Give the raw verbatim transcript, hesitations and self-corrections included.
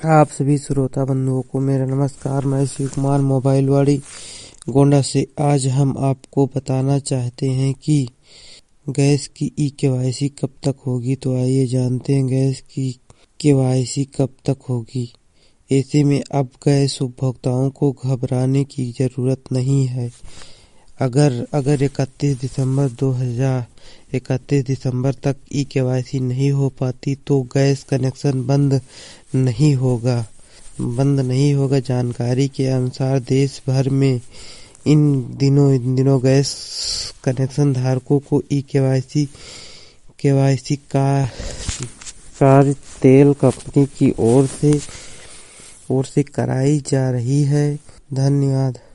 आप सभी श्रोता बंधुओं को मेरा नमस्कार। मैं शिव कुमार मोबाइलवाड़ी गोंडा से। आज हम आपको बताना चाहते हैं कि गैस की ई केवाईसी कब तक होगी। तो आइए जानते हैं गैस की केवाईसी कब तक होगी। ऐसे में अब गैस उपभोक्ताओं को घबराने की ज़रूरत नहीं है। अगर अगर इकतीस दिसंबर दो हज़ार इकतीस दिसंबर तक ई केवाईसी नहीं हो पाती तो गैस कनेक्शन बंद नहीं होगा बंद नहीं होगा। जानकारी के अनुसार देश भर में इन दिनों इन दिनों गैस कनेक्शन धारकों को ई केवाईसी केवाईसी का कार्य तेल कंपनी की ओर से ओर से कराई जा रही है। धन्यवाद।